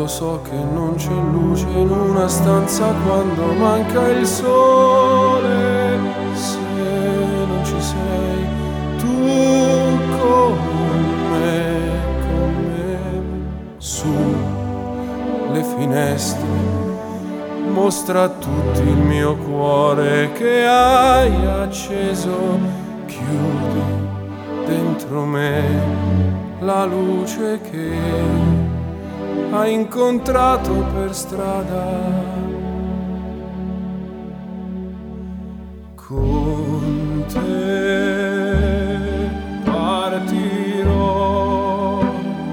so che non c'è luce in una stanza quando manca il sole. Se non ci sei tu con me, su le finestre mostra a tutti il mio cuore che hai acceso. Chiudi dentro me la luce che hai incontrato per strada. Con te partirò,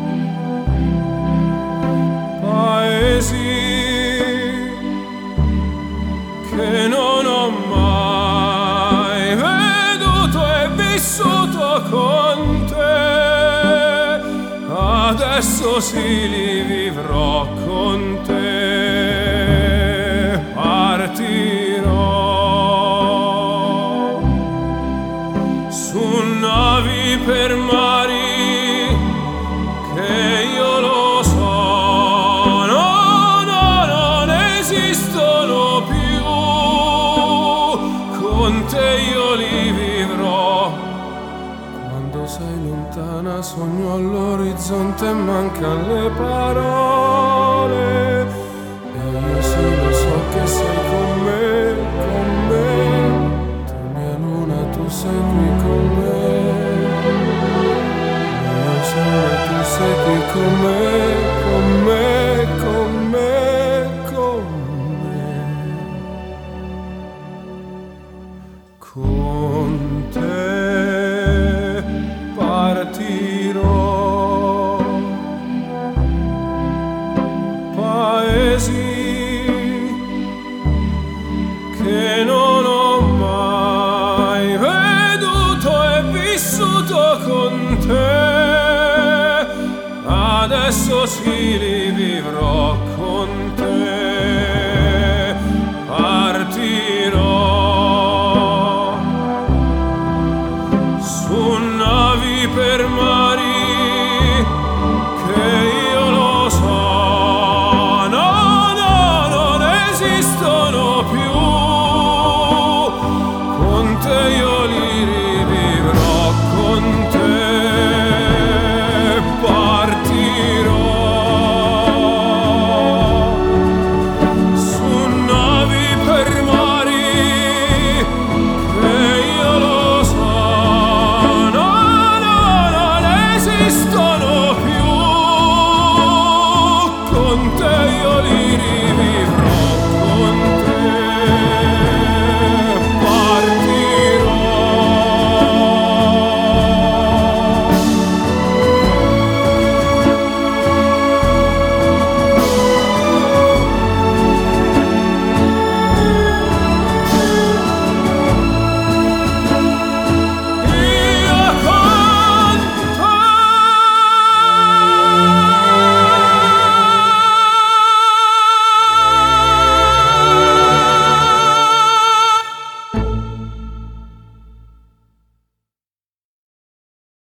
paesi che non ho mai veduto e vissuto con te. Adesso sì li vivrò con te. Partirò su navi per mari che io lo so, no, non esistono più. Con te io li vivrò. Quando sei lontana sogno all'orizzonte e mancano le parole. E io sì lo so che sei con me, con me. Tu mia luna, tu sei qui con me. Mio sole, tu sei qui con me, con me, con me, con me. Con te partirò, paesi che non ho mai veduto e vissuto con te. Adesso sì li vivrò con te. Partirò su navi per mari che io lo so, no, non esistono più. Con te io li rivivrò, con te partirò su navi per mari che io lo so, no, non esistono più. Con te io li rivivrò.